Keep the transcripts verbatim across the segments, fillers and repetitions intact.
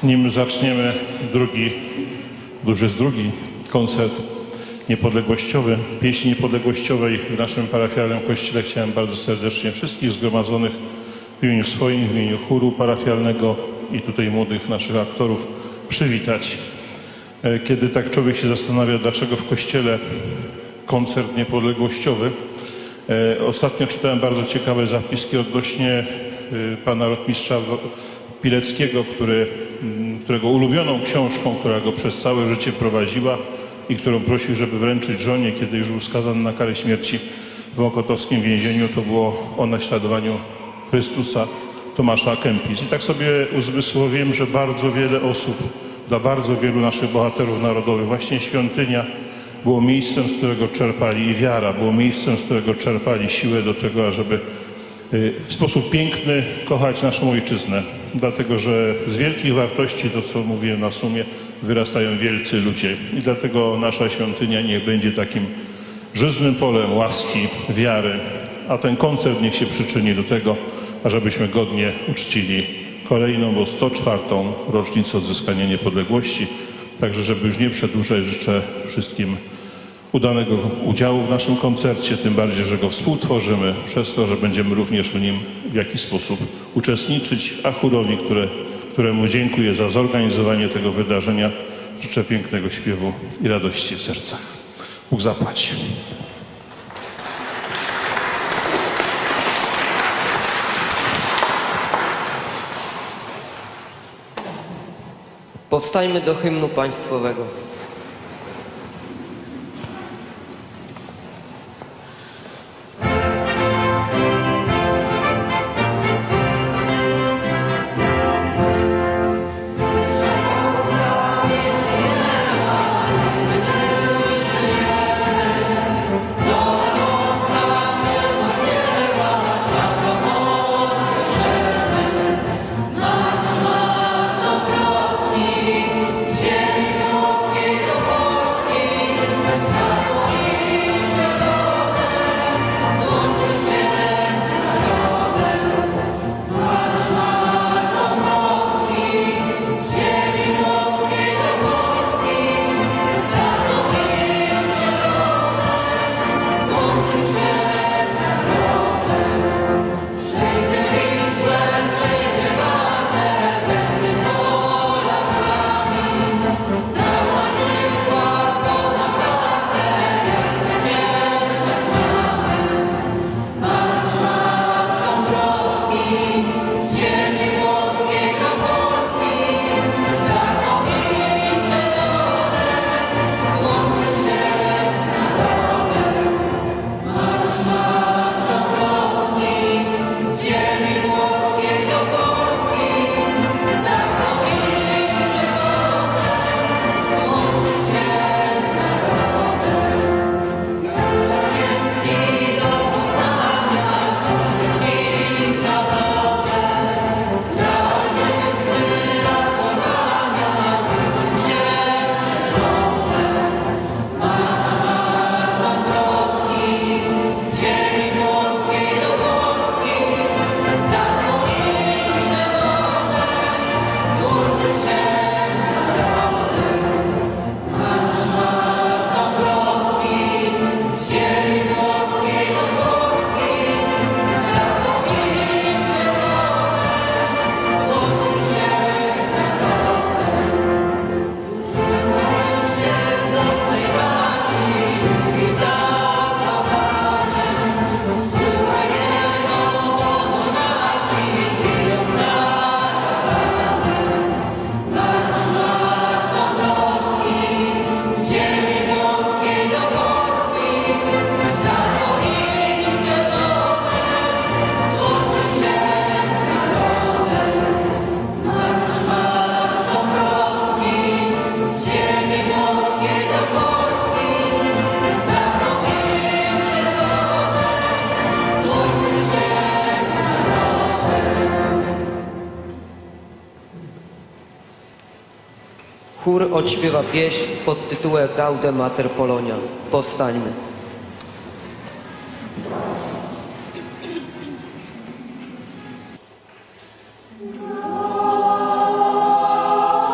nim zaczniemy drugi, to już jest drugi koncert niepodległościowy, pieśni niepodległościowej w naszym parafialnym kościele, chciałem bardzo serdecznie wszystkich zgromadzonych w imieniu swoim, w imieniu chóru parafialnego i tutaj młodych naszych aktorów przywitać. Kiedy tak człowiek się zastanawia, dlaczego w kościele koncert niepodległościowy, ostatnio czytałem bardzo ciekawe zapiski odnośnie pana rotmistrza Pileckiego, który, którego ulubioną książką, która go przez całe życie prowadziła i którą prosił, żeby wręczyć żonie, kiedy już był skazany na karę śmierci w mokotowskim więzieniu, to było o naśladowaniu Chrystusa Tomasza Kempis. I tak sobie uzmysłowiłem, że bardzo wiele osób, dla bardzo wielu naszych bohaterów narodowych właśnie świątynia było miejscem, z którego czerpali, i wiara było miejscem, z którego czerpali siłę do tego, ażeby w sposób piękny kochać naszą ojczyznę. Dlatego, że z wielkich wartości, to co mówiłem na sumie, wyrastają wielcy ludzie. I dlatego nasza świątynia niech będzie takim żyznym polem łaski, wiary, a ten koncert niech się przyczyni do tego, ażebyśmy godnie uczcili kolejną, bo sto czwartą rocznicę odzyskania niepodległości. Także, żeby już nie przedłużać, życzę wszystkim udanego udziału w naszym koncercie, tym bardziej, że go współtworzymy, przez to, że będziemy również w nim w jakiś sposób uczestniczyć, a chórowi, które, któremu dziękuję za zorganizowanie tego wydarzenia, życzę pięknego śpiewu i radości w sercach. Bóg zapłać. Powstańmy do hymnu państwowego. Chór odśpiewa pieśń pod tytułem Gaude Mater Polonia. Powstańmy. Oh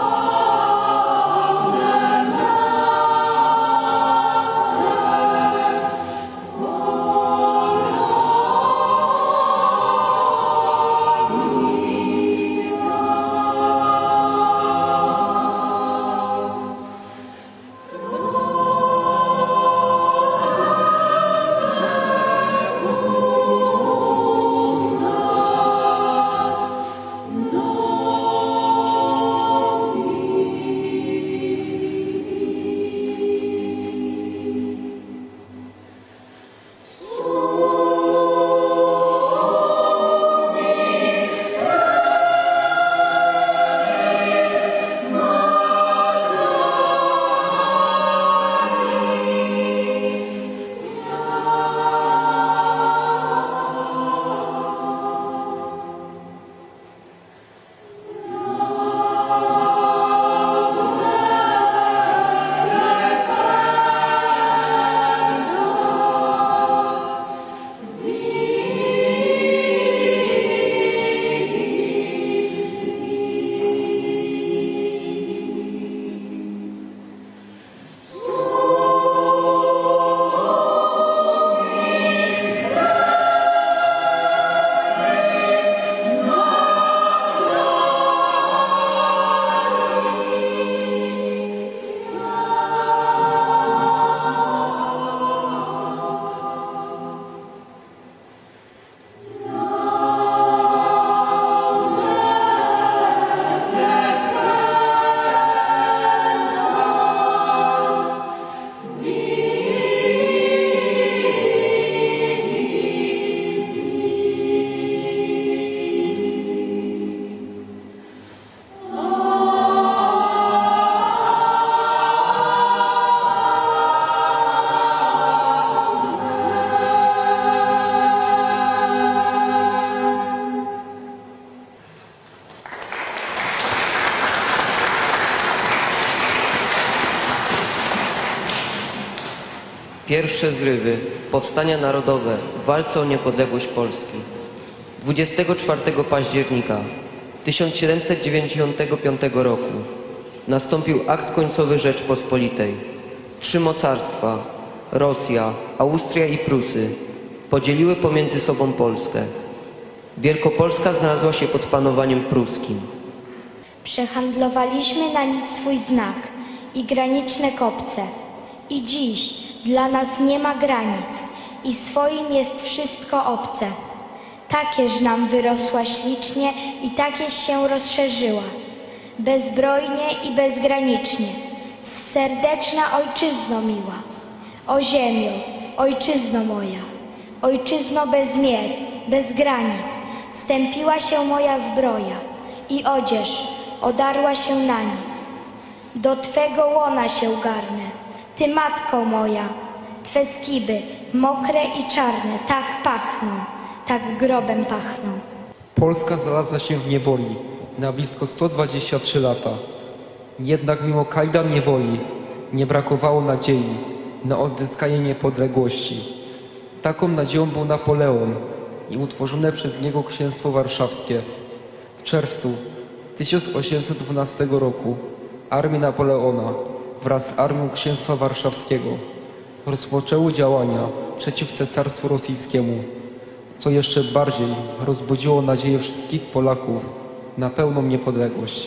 Pierwsze zrywy, powstania narodowe w walce o niepodległość Polski. dwudziestego czwartego października tysiąc siedemset dziewięćdziesiątego piątego roku nastąpił akt końcowy Rzeczpospolitej. Trzy mocarstwa, Rosja, Austria i Prusy, podzieliły pomiędzy sobą Polskę. Wielkopolska znalazła się pod panowaniem pruskim. Przehandlowaliśmy na nic swój znak i graniczne kopce. I dziś dla nas nie ma granic i swoim jest wszystko obce. Takież nam wyrosła ślicznie i takież się rozszerzyła. Bezbrojnie i bezgranicznie, serdeczna ojczyzno miła. O ziemio, ojczyzno moja, ojczyzno bez miec, bez granic, stępiła się moja zbroja i odzież odarła się na nic. Do Twego łona się garnę, Ty matko moja, Twe skiby, mokre i czarne, tak pachną, tak grobem pachną. Polska znalazła się w niewoli na blisko sto dwadzieścia trzy lata. Jednak mimo kajdan niewoli nie brakowało nadziei na odzyskanie niepodległości. Taką nadzieją był Napoleon i utworzone przez niego Księstwo Warszawskie. W czerwcu tysiąc osiemset dwunastego roku armie Napoleona wraz z armią Księstwa Warszawskiego rozpoczęły działania przeciw Cesarstwu Rosyjskiemu, co jeszcze bardziej rozbudziło nadzieję wszystkich Polaków na pełną niepodległość.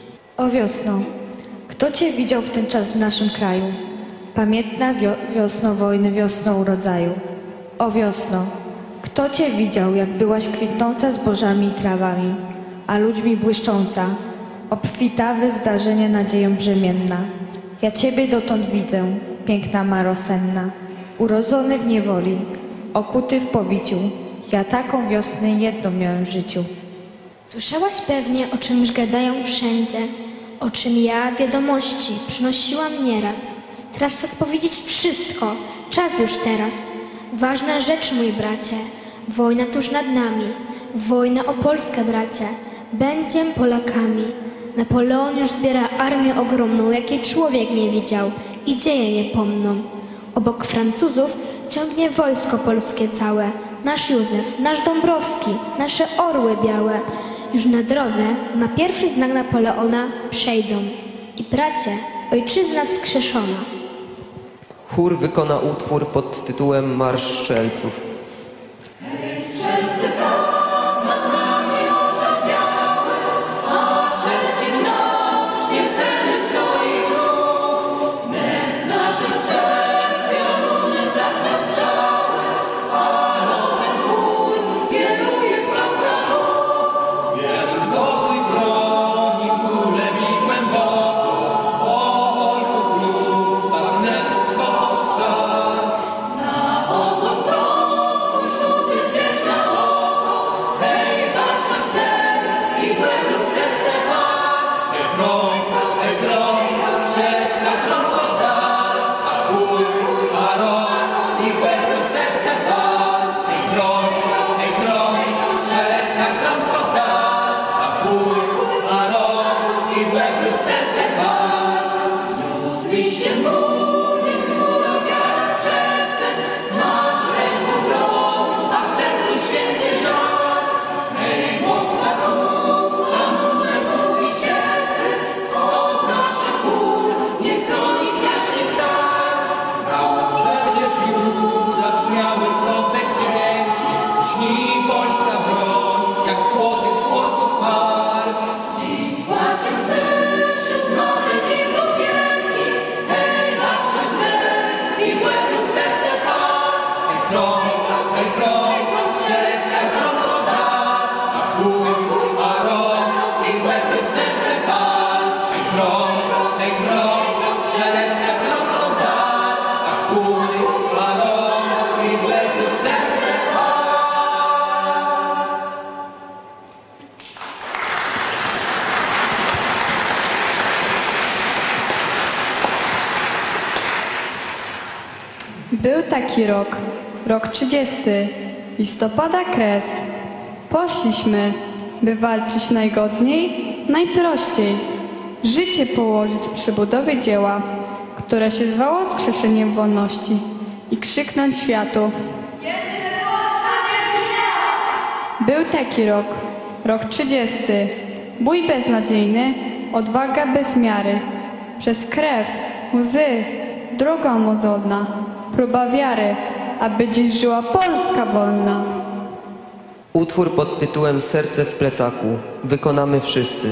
O wiosno, kto Cię widział w ten czas w naszym kraju? Pamiętna wio- wiosno wojny, wiosno urodzaju. O wiosno, kto Cię widział, jak byłaś kwitnąca zbożami i trawami, a ludźmi błyszcząca, obfita we zdarzenia nadzieją brzemienna. Ja Ciebie dotąd widzę, piękna Maro senna, urodzony w niewoli, okuty w powiciu. Ja taką wiosnę jedną miałem w życiu. Słyszałaś pewnie, o czymś gadają wszędzie, o czym ja wiadomości przynosiłam nieraz. Teraz czas powiedzieć wszystko, czas już teraz. Ważna rzecz, mój bracie, wojna tuż nad nami, wojna o Polskę, bracie. Będziem Polakami. Napoleon już zbiera armię ogromną, jakiej człowiek nie widział i dzieje nie pomną. Obok Francuzów ciągnie wojsko polskie całe, nasz Józef, nasz Dąbrowski, nasze orły białe. Już na drodze na pierwszy znak Napoleona przejdą. I bracie, ojczyzna wskrzeszona. Chór wykona utwór pod tytułem Marsz Strzelców. Był taki rok, rok trzydziesty, listopada kres. Poszliśmy, by walczyć najgodniej, najprościej, życie położyć przy budowie dzieła, które się zwało skrzeszeniem wolności i krzyknąć światu. Był taki rok, rok trzydziesty. Bój beznadziejny, odwaga bez miary. Przez krew, łzy, droga mozolna, próba wiary, aby dziś żyła Polska wolna. Utwór pod tytułem Serce w plecaku wykonamy wszyscy.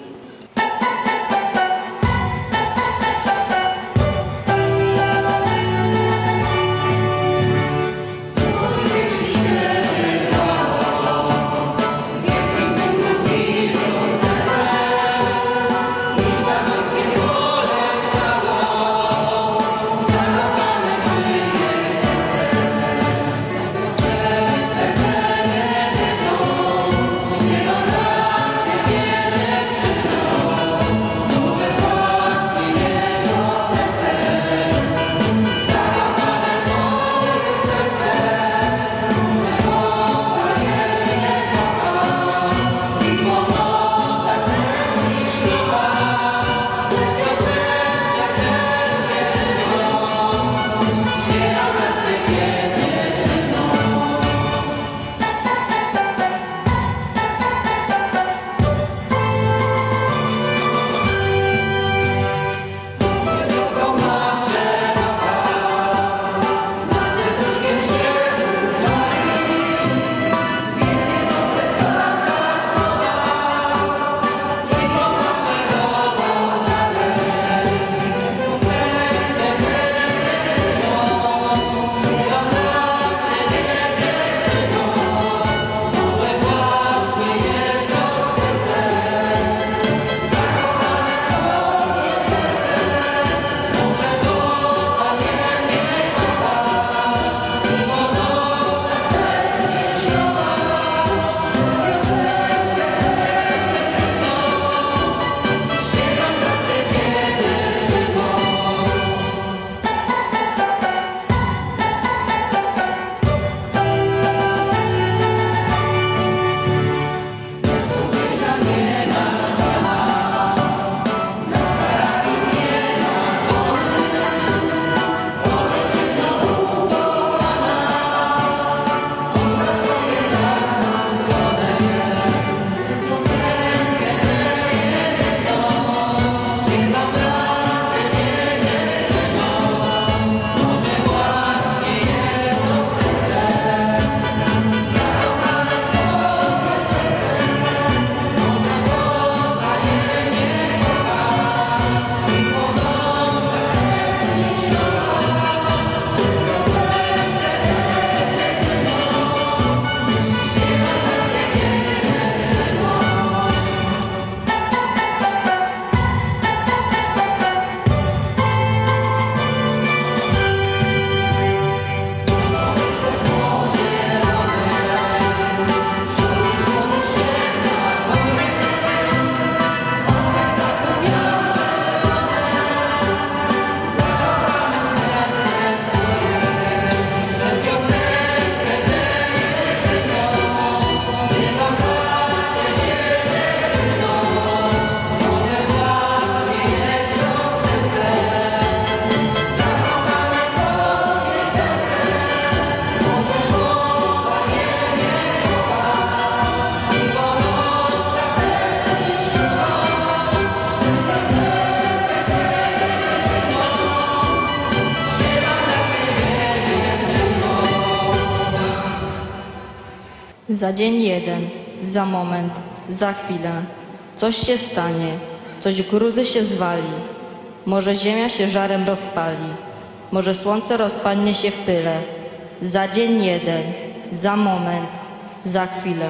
Za dzień jeden, za moment, za chwilę. Coś się stanie, coś w gruzy się zwali. Może ziemia się żarem rozpali, może słońce rozpadnie się w pyle. Za dzień jeden, za moment, za chwilę.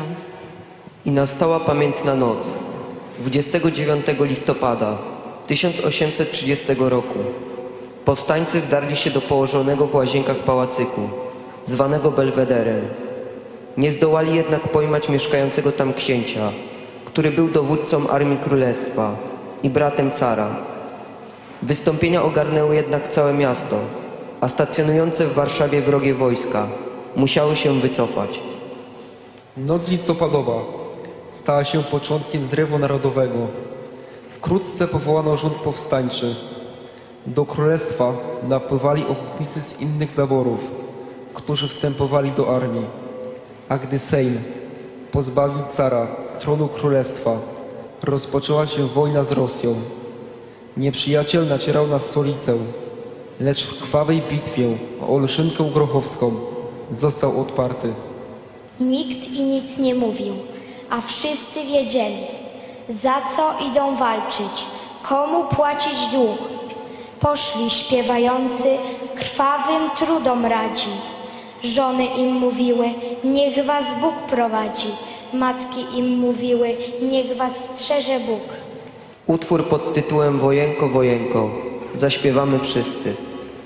I nastała pamiętna noc, dwudziestego dziewiątego listopada tysiąc osiemset trzydziestego roku. Powstańcy wdarli się do położonego w łazienkach pałacyku, zwanego Belwederem. Nie zdołali jednak pojmać mieszkającego tam księcia, który był dowódcą armii królestwa i bratem cara. Wystąpienia ogarnęły jednak całe miasto, a stacjonujące w Warszawie wrogie wojska musiały się wycofać. Noc listopadowa stała się początkiem zrywu narodowego. Wkrótce powołano rząd powstańczy. Do królestwa napływali ochotnicy z innych zaborów, którzy wstępowali do armii. A gdy Sejm pozbawił cara tronu królestwa, rozpoczęła się wojna z Rosją. Nieprzyjaciel nacierał na stolicę, lecz w krwawej bitwie o Olszynkę Grochowską został odparty. Nikt i nic nie mówił, a wszyscy wiedzieli, za co idą walczyć, komu płacić dług. Poszli śpiewający, krwawym trudom radzi. Żony im mówiły, niech was Bóg prowadzi. Matki im mówiły, niech was strzeże Bóg. Utwór pod tytułem Wojenko, wojenko zaśpiewamy wszyscy.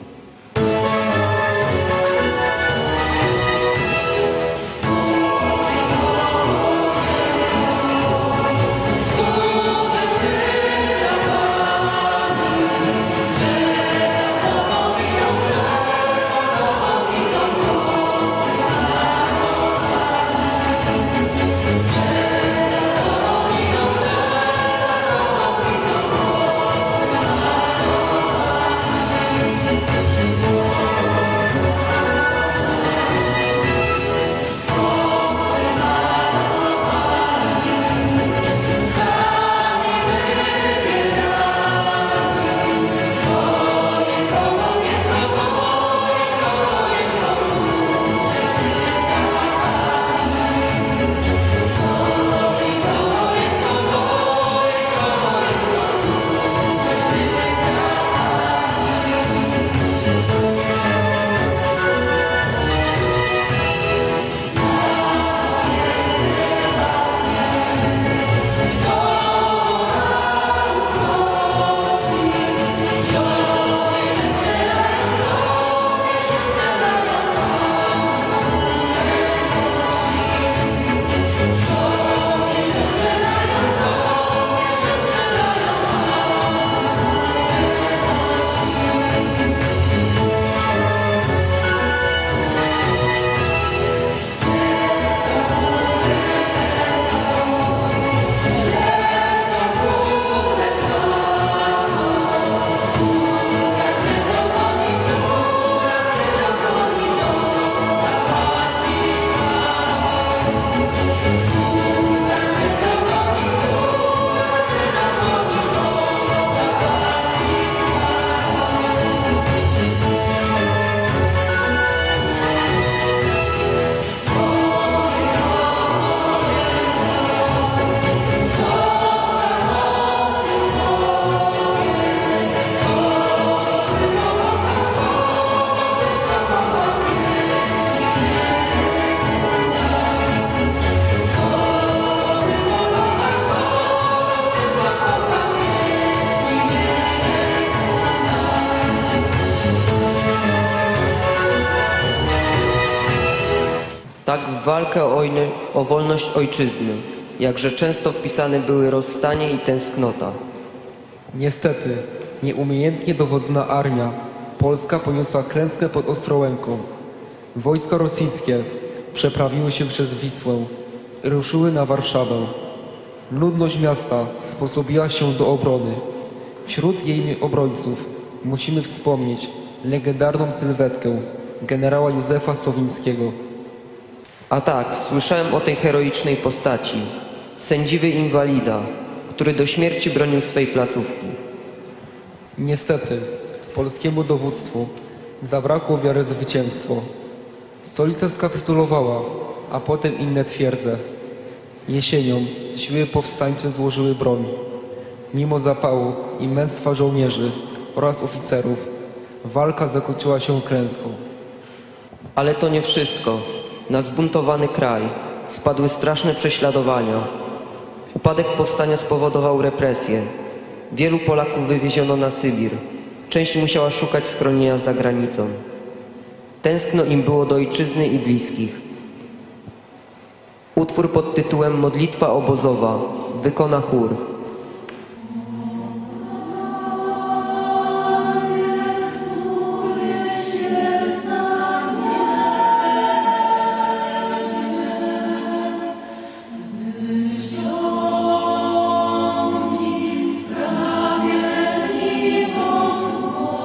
Tak w walkę o, ojny, o wolność ojczyzny, jakże często wpisane były rozstanie i tęsknota. Niestety, nieumiejętnie dowodzona armia polska poniosła klęskę pod Ostrołęką. Wojska rosyjskie przeprawiły się przez Wisłę i ruszyły na Warszawę. Ludność miasta sposobiła się do obrony. Wśród jej obrońców musimy wspomnieć legendarną sylwetkę generała Józefa Sowińskiego. A tak, słyszałem o tej heroicznej postaci, sędziwy inwalida, który do śmierci bronił swej placówki. Niestety, polskiemu dowództwu zabrakło wiary w zwycięstwo. Stolica skapitulowała, a potem inne twierdze. Jesienią siły powstańcze złożyły broń. Mimo zapału i męstwa żołnierzy oraz oficerów, walka zakończyła się klęską. Ale to nie wszystko. Na zbuntowany kraj spadły straszne prześladowania. Upadek powstania spowodował represje. Wielu Polaków wywieziono na Sybir. Część musiała szukać schronienia za granicą. Tęskno im było do ojczyzny i bliskich. Utwór pod tytułem Modlitwa obozowa wykona chór. Ściągnij sprawiedliwą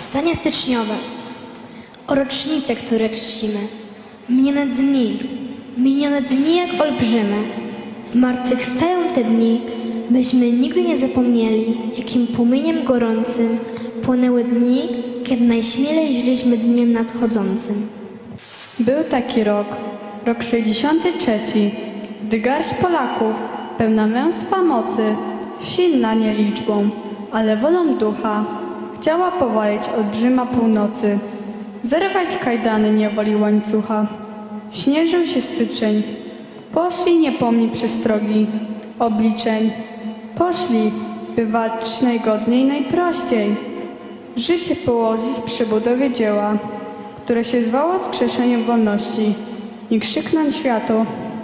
Powstanie styczniowe. O rocznice, które czcimy. Minione dni, minione dni jak olbrzymy. Zmartwychwstają te dni, byśmy nigdy nie zapomnieli, jakim płomieniem gorącym płonęły dni, kiedy najśmielej źliśmy dniem nadchodzącym. Był taki rok, rok sześćdziesiąty trzeci, gdy garść Polaków, pełna męstwa mocy, silna nie liczbą, ale wolą ducha, chciała powalić olbrzyma północy, zerwać kajdany niewoli łańcucha. Śnieżył się styczeń, poszli niepomni przestrogi, obliczeń, poszli, by walczyć najgodniej, najprościej, życie położyć przy budowie dzieła, które się zwało skrzeszeniem wolności i krzyknąć światu.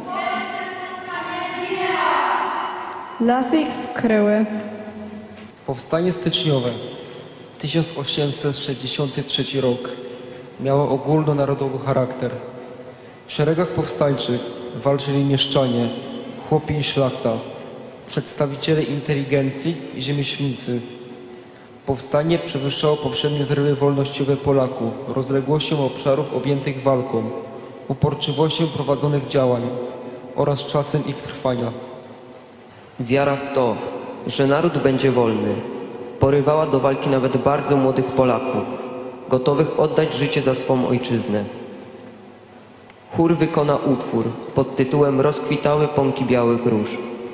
Lasy ich skryły. Powstanie styczniowe, tysiąc osiemset sześćdziesiąty trzeci rok, miało ogólnonarodowy charakter. W szeregach powstańczych walczyli mieszczanie, chłopi i szlachta, przedstawiciele inteligencji i rzemieślnicy. Powstanie przewyższało poprzednie zrywy wolnościowe Polaków rozległością obszarów objętych walką, uporczywością prowadzonych działań oraz czasem ich trwania. Wiara w to, że naród będzie wolny, porywała do walki nawet bardzo młodych Polaków, gotowych oddać życie za swą ojczyznę. Chór wykona utwór pod tytułem Rozkwitały pąki białych róż.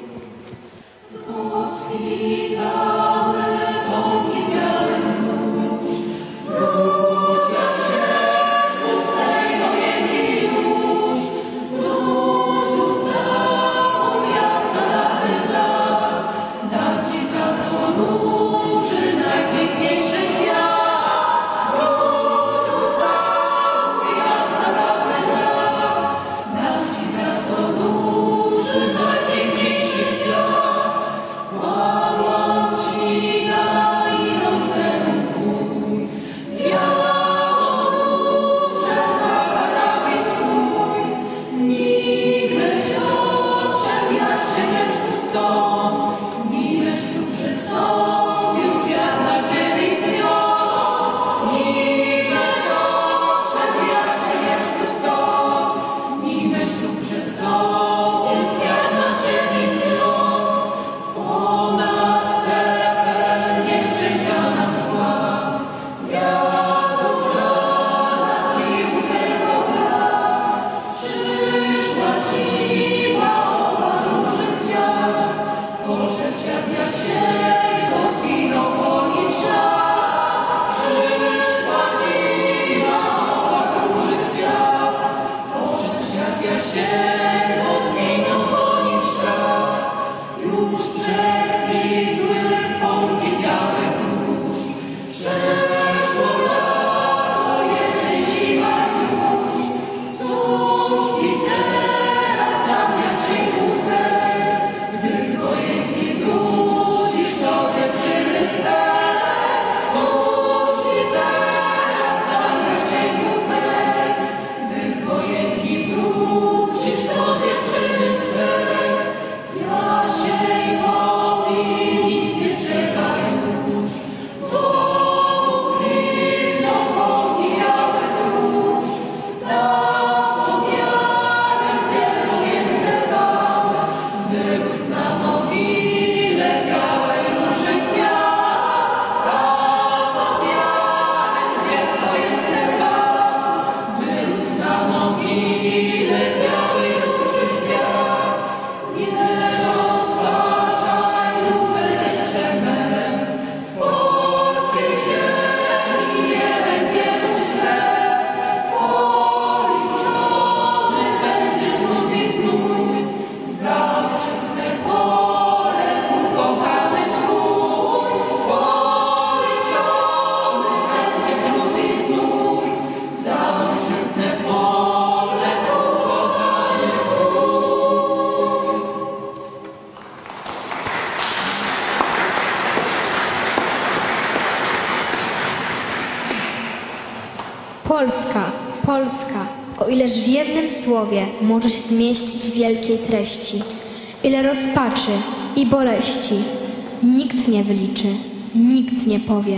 Polska, Polska, o ileż w jednym słowie może się zmieścić wielkiej treści, ile rozpaczy i boleści, nikt nie wyliczy, nikt nie powie.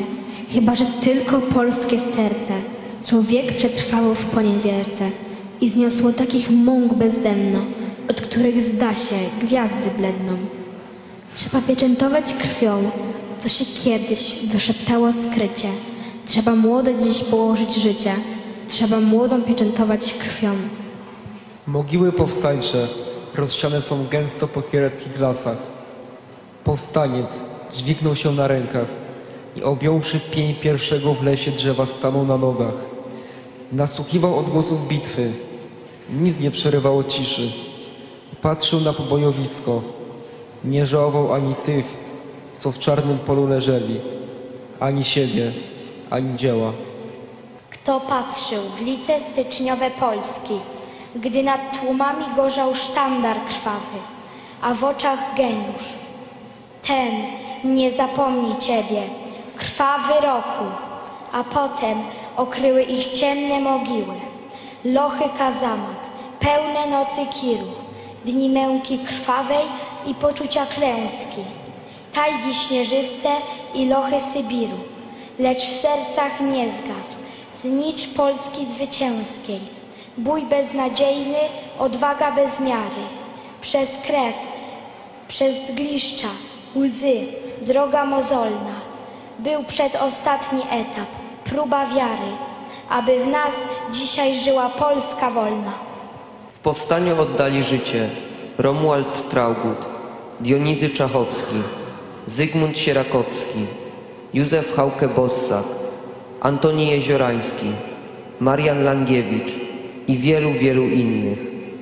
chyba że tylko polskie serce, co wiek przetrwało w poniewierce i zniosło takich mąk bezdenno, od których zda się gwiazdy bledną. Trzeba pieczętować krwią, co się kiedyś wyszeptało skrycie. Trzeba młode dziś położyć życie, trzeba młodą pieczętować krwią. Mogiły powstańcze rozsiane są gęsto po kiereckich lasach. Powstaniec dźwignął się na rękach i objąwszy pień pierwszego w lesie drzewa stanął na nogach. Nasłuchiwał odgłosów bitwy, nic nie przerywało ciszy. Patrzył na pobojowisko, nie żałował ani tych, co w czarnym polu leżeli, ani siebie, ani dzieła. Kto patrzył w lice styczniowe Polski, gdy nad tłumami gorzał sztandar krwawy, a w oczach geniusz. Ten nie zapomni Ciebie, krwawy roku, a potem okryły ich ciemne mogiły, lochy kazamat, pełne nocy kiru, dni męki krwawej i poczucia klęski, tajgi śnieżyste i lochy Sybiru, lecz w sercach nie zgasł znicz Polski zwycięskiej, bój beznadziejny, odwaga bez miary, przez krew, przez zgliszcza, łzy, droga mozolna, był przedostatni etap, próba wiary, aby w nas dzisiaj żyła Polska wolna. W powstaniu oddali życie Romuald Traugud, Dionizy Czachowski, Zygmunt Sierakowski, Józef Hauke-Bossak, Antoni Jeziorański, Marian Langiewicz i wielu, wielu innych.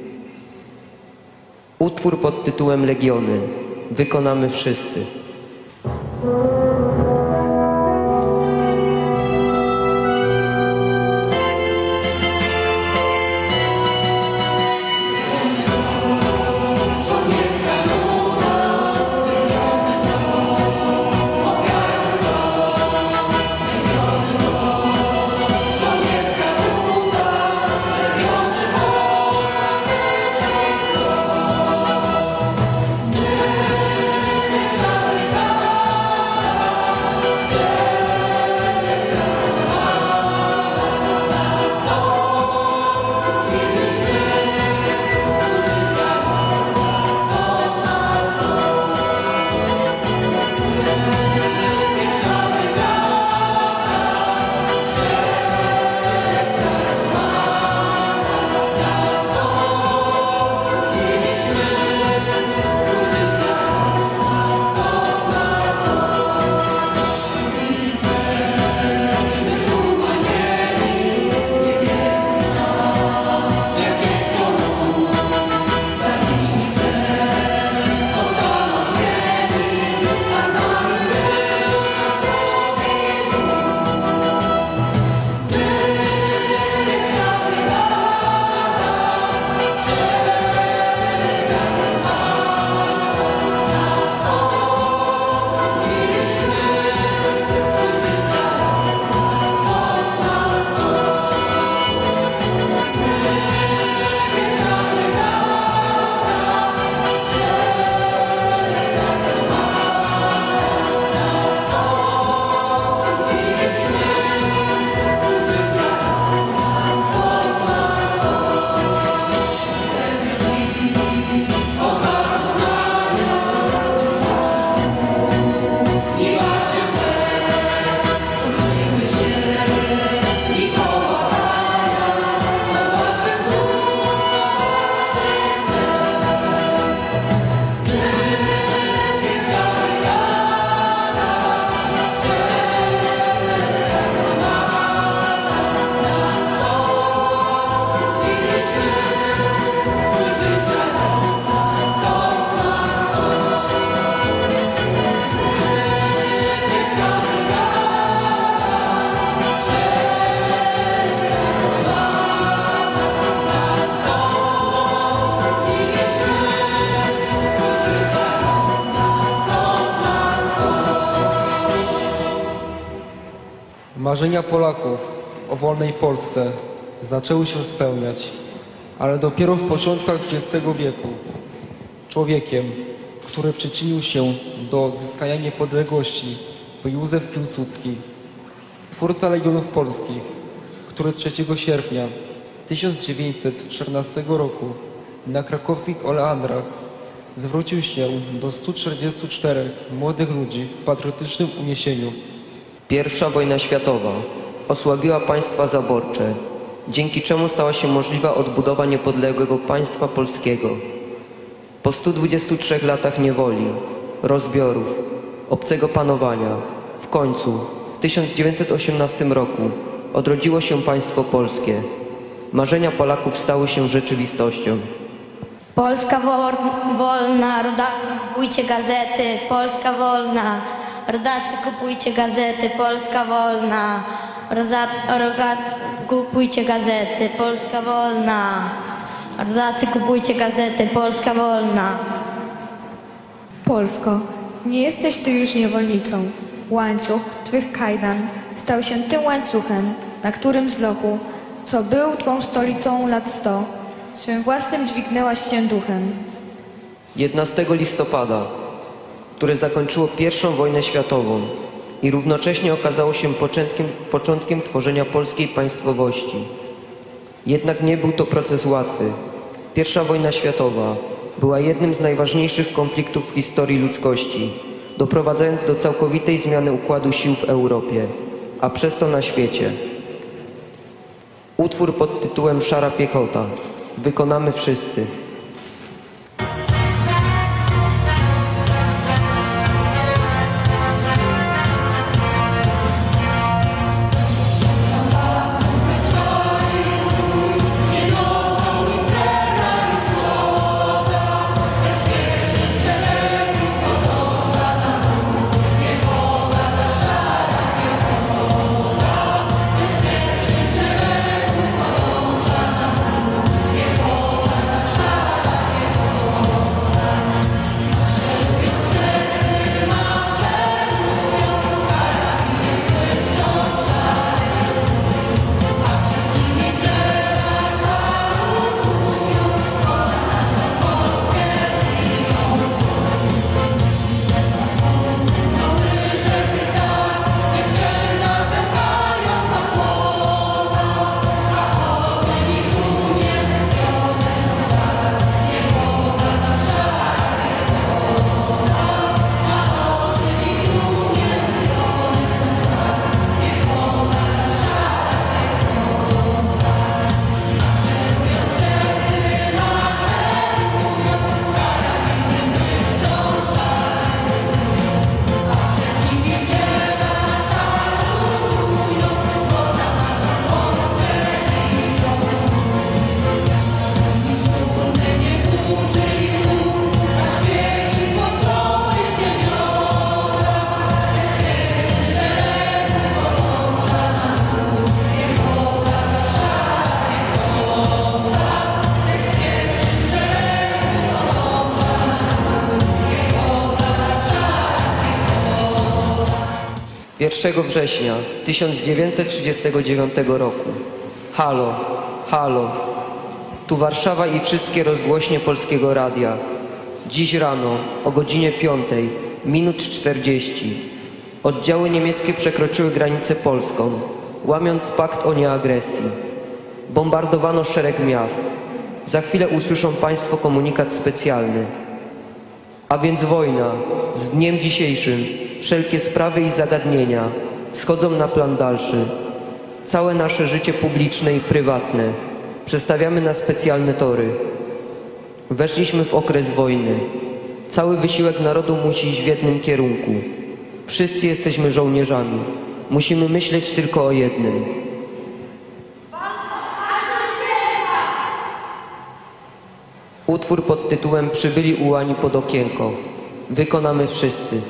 Utwór pod tytułem Legiony wykonamy wszyscy. Marzenia Polaków o wolnej Polsce zaczęły się spełniać, ale dopiero w początkach dwudziestego wieku. Człowiekiem, który przyczynił się do odzyskania niepodległości, był Józef Piłsudski. twórca Legionów Polskich, który trzeciego sierpnia tysiąc dziewięćset czternastego roku na krakowskich Oleandrach zwrócił się do stu czterdziestu czterech młodych ludzi w patriotycznym uniesieniu. Pierwsza wojna światowa osłabiła państwa zaborcze, dzięki czemu stała się możliwa odbudowa niepodległego państwa polskiego. Po stu dwudziestu trzech latach niewoli, rozbiorów, obcego panowania, w końcu w tysiąc dziewięćset osiemnastym roku odrodziło się państwo polskie. Marzenia Polaków stały się rzeczywistością. Polska wol- wolna, rodacy kupujcie gazety, Polska wolna, rodacy kupujcie gazety, Polska wolna, Roza- roga- kupujcie gazety, Polska wolna, rodacy kupujcie gazety, Polska wolna. Polsko, nie jesteś ty już niewolnicą. Łańcuch twych kajdan stał się tym łańcuchem, na którym z lochu, co był twą stolicą lat sto, swym własnym dźwignęłaś się duchem. jedenastego listopada, które zakończyło pierwszą wojnę światową i równocześnie okazało się początkiem, początkiem tworzenia polskiej państwowości. Jednak nie był to proces łatwy. Pierwsza wojna światowa była jednym z najważniejszych konfliktów w historii ludzkości, doprowadzając do całkowitej zmiany układu sił w Europie, a przez to na świecie. Utwór pod tytułem Szara piechota wykonamy wszyscy. pierwszego września tysiąc dziewięćset trzydziestego dziewiątego roku. Halo, halo, tu Warszawa i wszystkie rozgłośnie Polskiego Radia. Dziś rano o godzinie piątej, minut czterdzieści. Oddziały niemieckie przekroczyły granicę polską, łamiąc pakt o nieagresji. Bombardowano szereg miast. Za chwilę usłyszą Państwo komunikat specjalny. A więc wojna, z dniem dzisiejszym, wszelkie sprawy i zagadnienia schodzą na plan dalszy. Całe nasze życie publiczne i prywatne przestawiamy na specjalne tory. Weszliśmy w okres wojny. Cały wysiłek narodu musi iść w jednym kierunku. Wszyscy jesteśmy żołnierzami. Musimy myśleć tylko o jednym. Utwór pod tytułem Przybyli ułani pod okienko wykonamy wszyscy.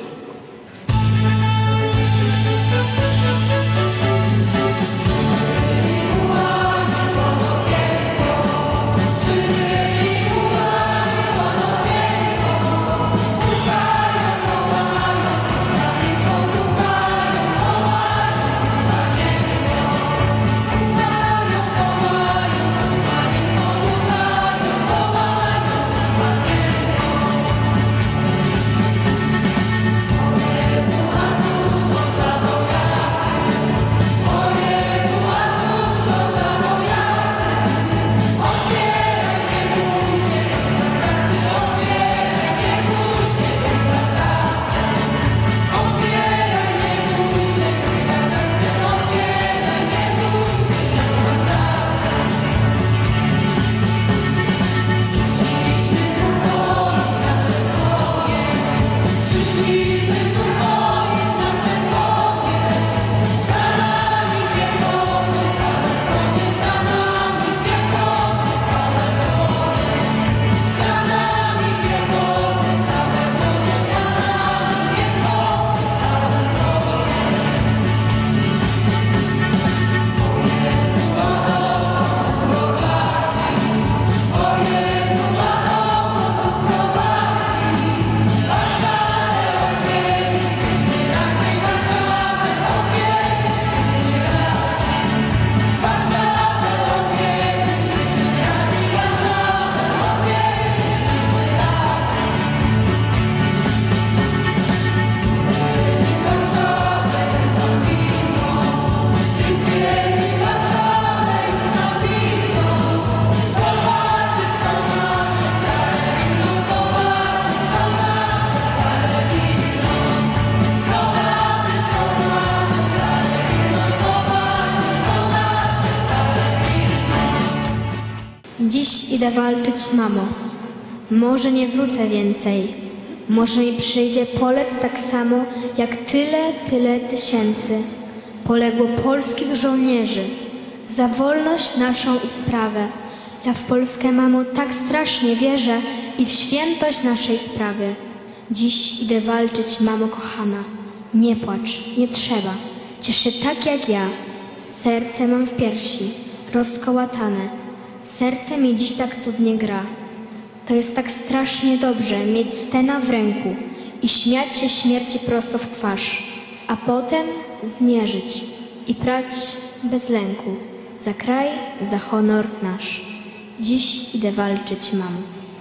idę walczyć, mamo. Może nie wrócę więcej. Może mi przyjdzie polec tak samo, jak tyle, tyle tysięcy. Poległo polskich żołnierzy za wolność naszą i sprawę. Ja w Polskę, mamo, tak strasznie wierzę i w świętość naszej sprawy. Dziś idę walczyć, mamo kochana. Nie płacz, nie trzeba. Ciesz się tak jak ja. Serce mam w piersi, rozkołatane. Serce mi dziś tak cudnie gra. To jest tak strasznie dobrze mieć stena w ręku i śmiać się śmierci prosto w twarz, a potem zmierzyć i prać bez lęku za kraj, za honor nasz. Dziś idę walczyć, mamo.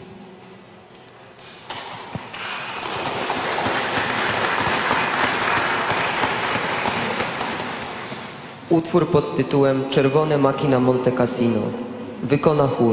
Utwór pod tytułem Czerwone maki na Monte Cassino wykona chór.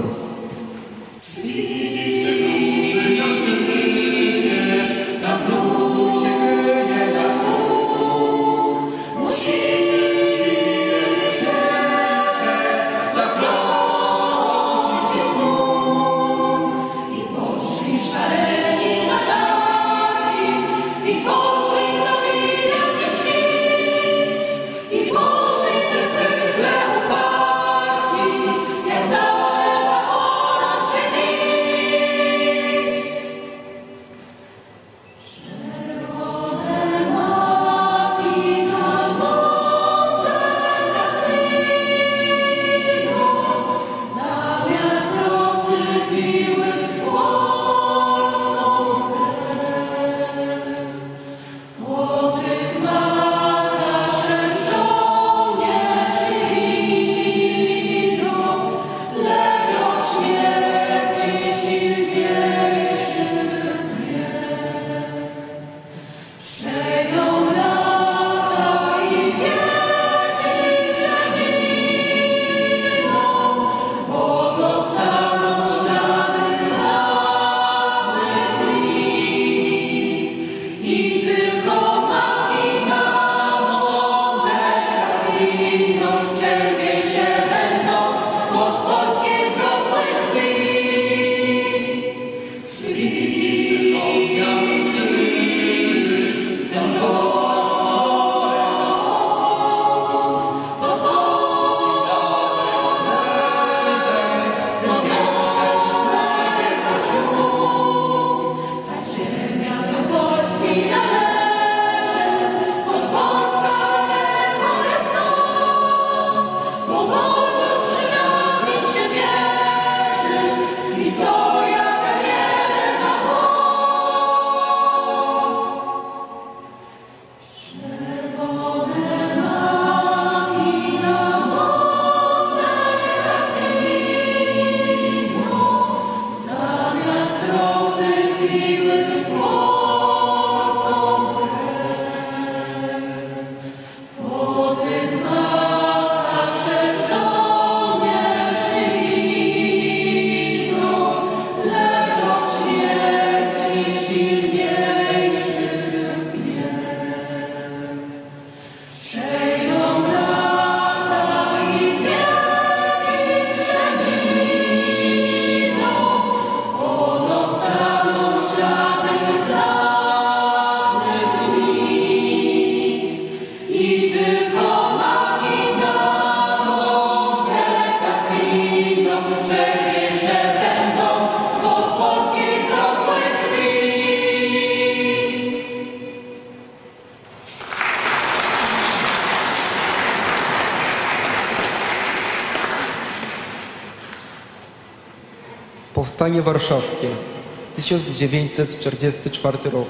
Powstanie Warszawskie, tysiąc dziewięćset czterdziesty czwarty rok.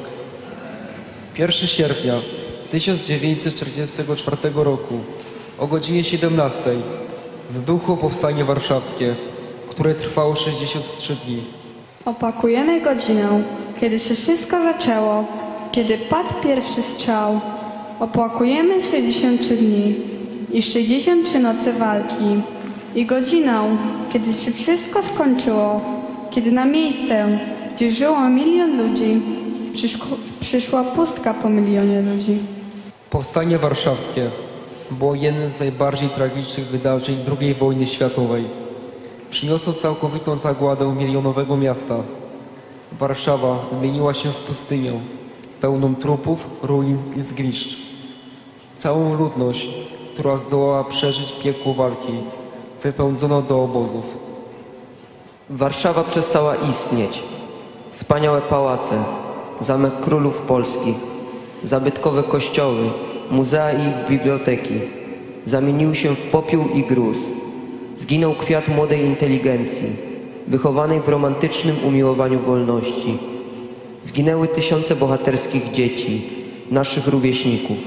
pierwszego sierpnia tysiąc dziewięćset czterdziestego czwartego roku o godzinie siedemnastej wybuchło Powstanie Warszawskie, które trwało sześćdziesiąt trzy dni. Opakujemy godzinę, kiedy się wszystko zaczęło, kiedy padł pierwszy strzał. Opłakujemy sześćdziesiąt trzy dni i sześćdziesiąt trzy noce walki. I godzinę, kiedy się wszystko skończyło, kiedy na miejsce, gdzie żyło milion ludzi, przyszło, przyszła pustka po milionie ludzi. Powstanie Warszawskie było jednym z najbardziej tragicznych wydarzeń drugiej wojny światowej. Przyniosło całkowitą zagładę milionowego miasta. Warszawa zmieniła się w pustynię, pełną trupów, ruin i zgliszcz. Całą ludność, która zdołała przeżyć piekło walki, wypełdzono do obozów. Warszawa przestała istnieć. Wspaniałe pałace, zamek królów polskich, zabytkowe kościoły, muzea i biblioteki zamieniły się w popiół i gruz. Zginął kwiat młodej inteligencji, wychowanej w romantycznym umiłowaniu wolności. Zginęły tysiące bohaterskich dzieci, naszych rówieśników.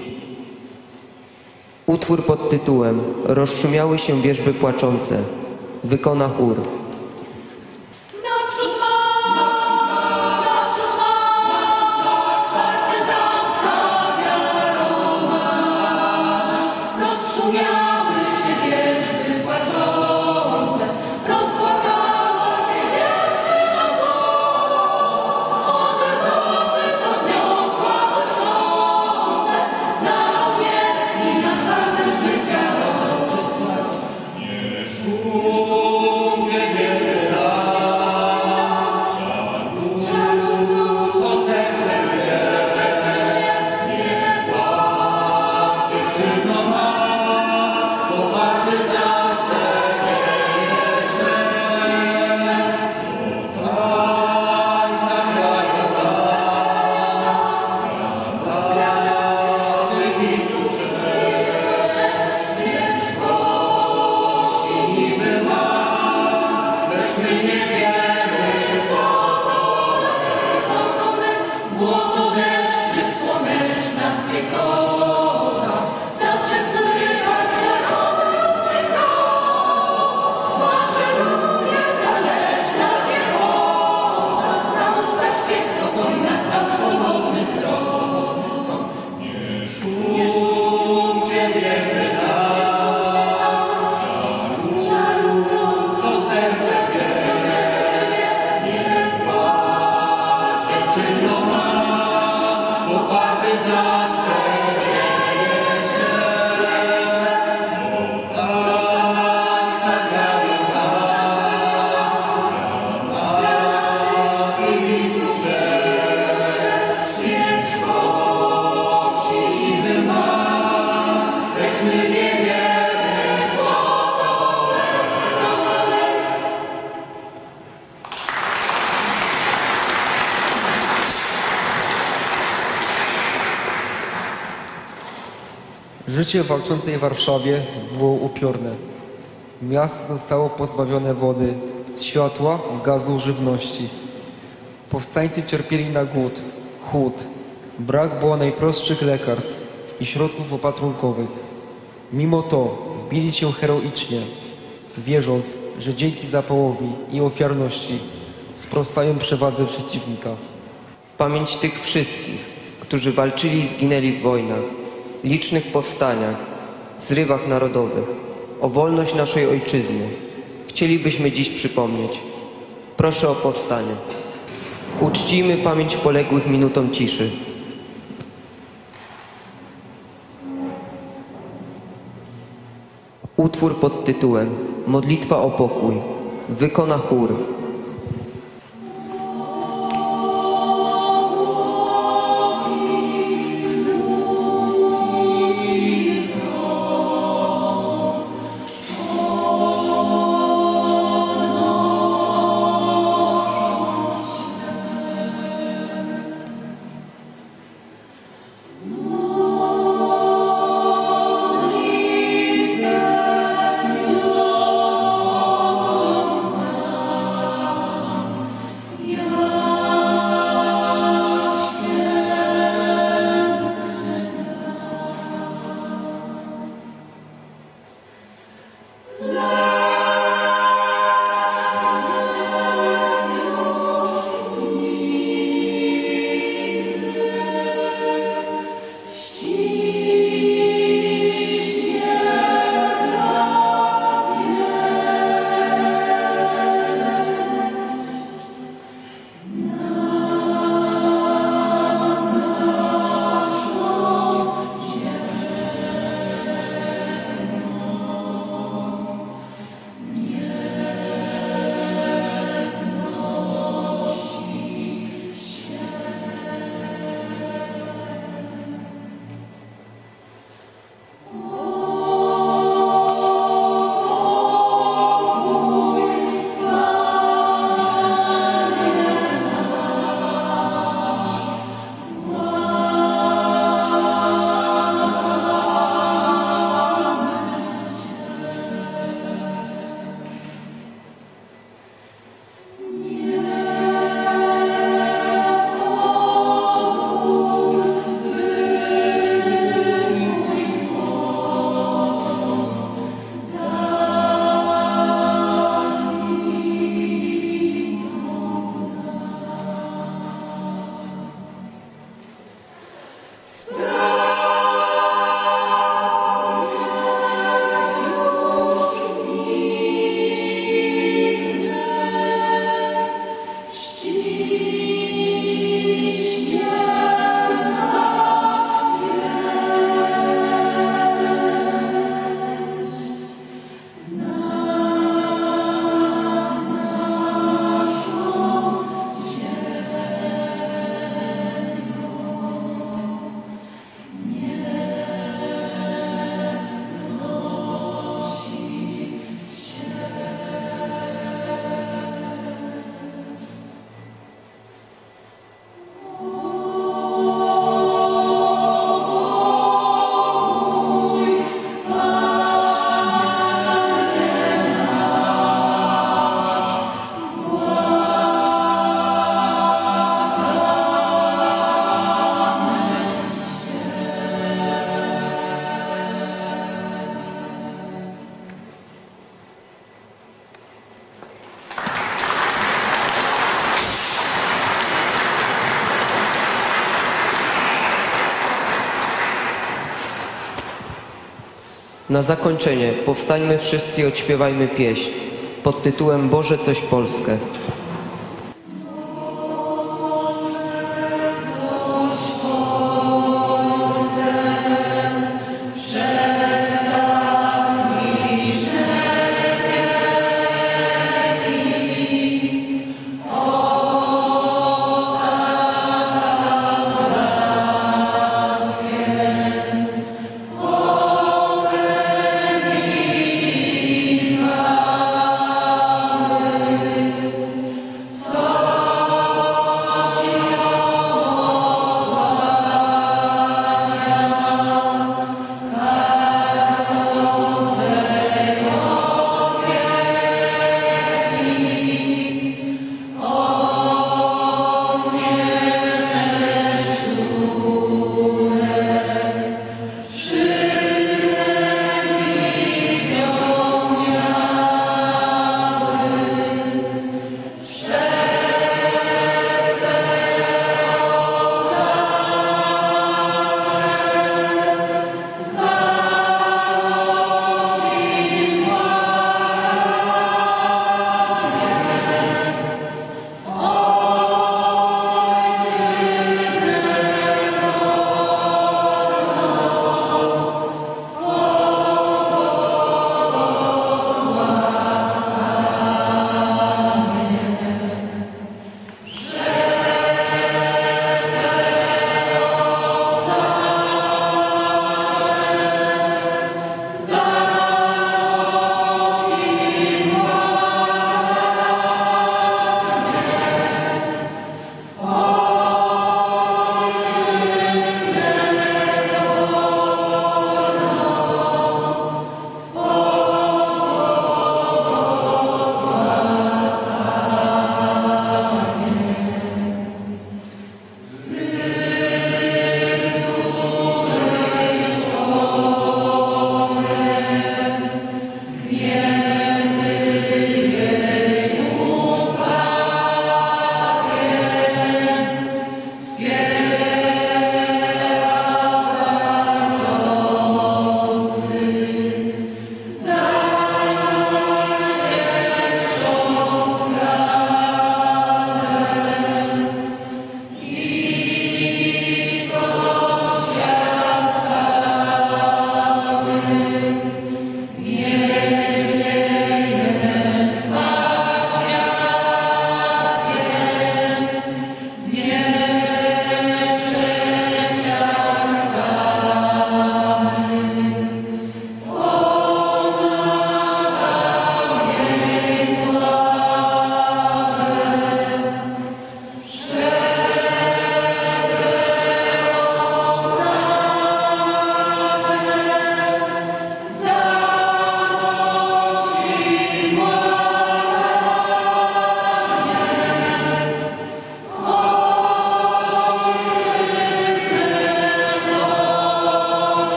Utwór pod tytułem Rozszumiały się wierzby płaczące wykona chór. Życie w walczącej Warszawie było upiorne. Miasto zostało pozbawione wody, światła, gazu, żywności. Powstańcy cierpieli na głód, chłód. Brak było najprostszych lekarstw i środków opatrunkowych. Mimo to bili się heroicznie, wierząc, że dzięki zapałowi i ofiarności sprostają przewadze przeciwnika. Pamięć tych wszystkich, którzy walczyli i zginęli w wojnach, licznych powstaniach, zrywach narodowych, o wolność naszej ojczyzny, chcielibyśmy dziś przypomnieć. Proszę o powstanie. Uczcijmy pamięć poległych minutą ciszy. Utwór pod tytułem Modlitwa o pokój wykona chór. Amen. Na zakończenie powstańmy wszyscy i odśpiewajmy pieśń pod tytułem Boże coś Polskę.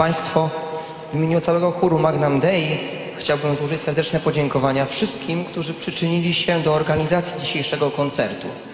Państwo, w imieniu całego chóru Magnam Dei chciałbym złożyć serdeczne podziękowania wszystkim, którzy przyczynili się do organizacji dzisiejszego koncertu.